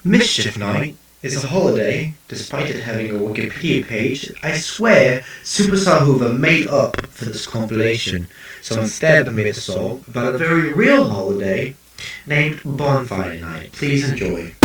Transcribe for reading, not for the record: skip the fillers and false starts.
Mischief Night is a holiday, despite it having a Wikipedia page. I swear Superstar Hoover made up for this compilation, so instead I made a song about a very real holiday named Bonfire Night. Please enjoy.